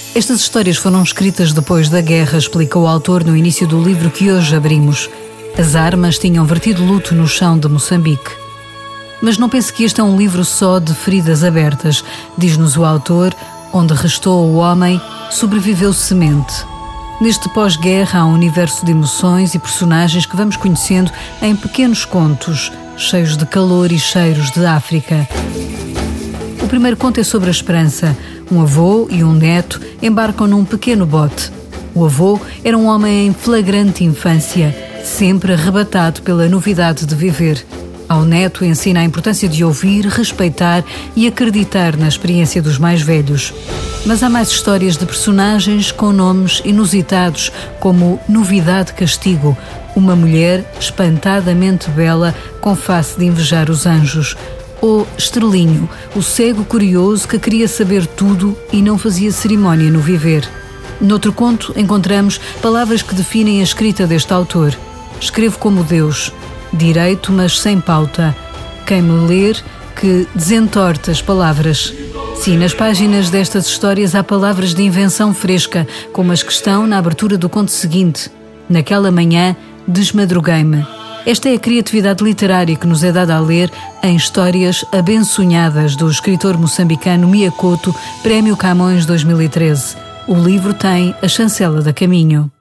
Estas histórias foram escritas depois da guerra, explica o autor no início do livro que hoje abrimos. As armas tinham vertido luto no chão de Moçambique. Mas não pense que este é um livro só de feridas abertas. Diz-nos o autor, onde restou o homem, sobreviveu semente. Neste pós-guerra há um universo de emoções e personagens que vamos conhecendo em pequenos contos, cheios de calor e cheiros de África. O primeiro conto é sobre a esperança. Um avô e um neto embarcam num pequeno bote. O avô era um homem em flagrante infância, sempre arrebatado pela novidade de viver. Ao neto ensina a importância de ouvir, respeitar e acreditar na experiência dos mais velhos. Mas há mais histórias de personagens com nomes inusitados, como Novidade Castigo, uma mulher espantadamente bela com face de invejar os anjos. Ou Estrelinho, o cego curioso que queria saber tudo e não fazia cerimónia no viver. Noutro conto encontramos palavras que definem a escrita deste autor. Escrevo como Deus, direito mas sem pauta. Quem me ler, que desentorta as palavras. Sim, nas páginas destas histórias há palavras de invenção fresca, como as que estão na abertura do conto seguinte. Naquela manhã, desmadruguei-me. Esta é a criatividade literária que nos é dada a ler em Histórias Abençonhadas, do escritor moçambicano Mia Couto, Prémio Camões 2013. O livro tem a chancela da Caminho.